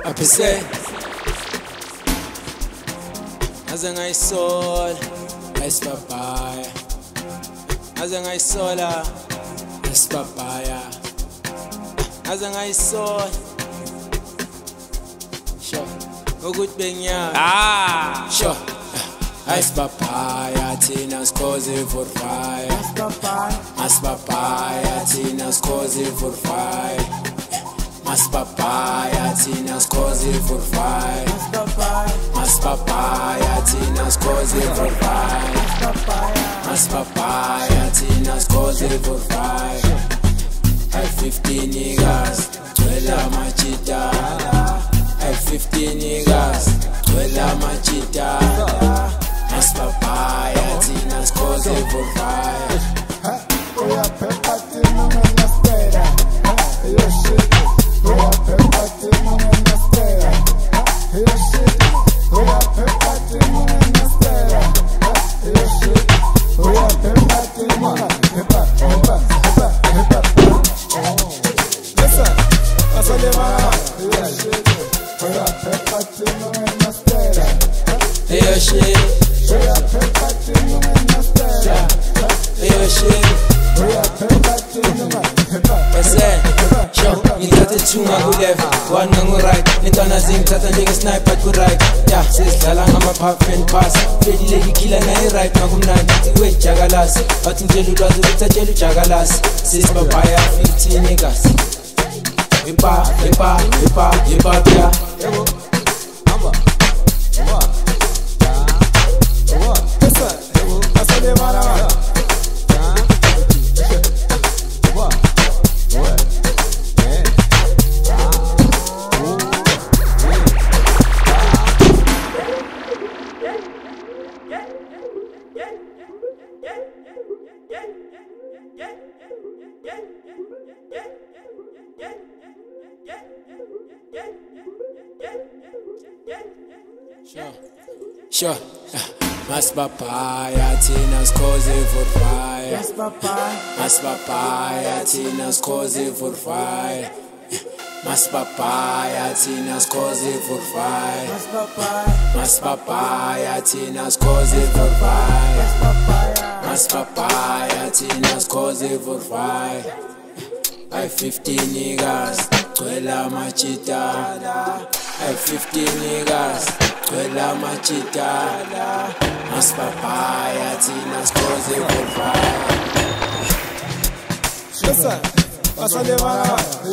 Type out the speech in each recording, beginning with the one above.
Apese aze ngayisola esibabhaya aze ngayisola esibabhaya aze ngayisola sho ukuthi bengiyazi sho asibabhaya thina sikhoze for fire asibabhaya thina sikhoze for fire Maspapaya, Tina's cosy for fire. Maspapaya, Tina's cosy for fire. Maspapaya, Tina's cosy for fire. I 15 niggas, 12 machita. I 15 niggas, 12 machita. Maspapaya, Tina's cosy for fire. One ngangu right, intwana zingithatha njenge sniper ku right. Yeah, sesidlala ngama puff and pass. Fedile ikila na right makumnandi thi wejakalasi. Bathi ngitshela ulwazi ukuthatshela ujakalasi. Sisibabhaya 15 niggas. Yepa ya. Yebo. Hamba. Pesa. Asale mara. Sure. Maspapaya, Tina's cosy for fire. Maspapaya, Tina's cosy for fire. Maspapaya, Tina's cosy for fire. Maspapaya, Tina's cosy for fire. Maspapaya, Tina's cosy for fire. I 15 niggas, 12 machita. I 15 niggas, 12 machita. Maspapaya, Tina's cosy for fire. Listen, asale mara.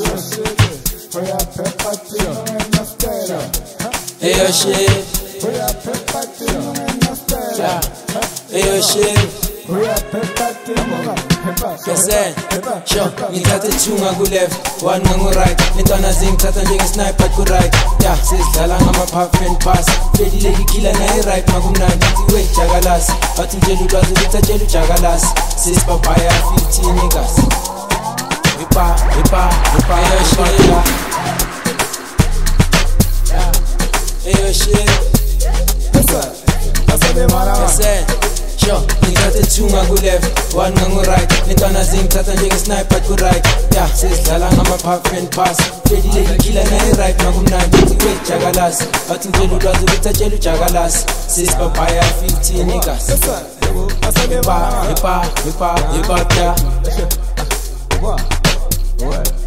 Hey yo shit. Hey yo shit. Pese, sho, ngithathe 2 ngaku left, 1 ngangu right. Intwana zingithatha njenge sniper ku right. Yeah, sesidlala ngama puff and pass. Fedile ikila na right makumnandi thi wejakalasi. Bathi ngitshela ulwazi ukuthatshela ujakalasi. Sisibabhaya 15 niggas. Yepa yo shit. Hey yo shit. Asale mara. Pese, sho, ngithathe 2 ngaku left, 1 ngangu right. Intwana zingithatha njenge sniper ku right. Yeah, sesidlala ngama puff and pass. Fedile ikila na right makumnandi thi wejakalasi. Bathi ngitshela ulwazi ukuthatshela ujakalasi. Sisibabhaya 15 niggas. Asale mara. Yepa ya. What?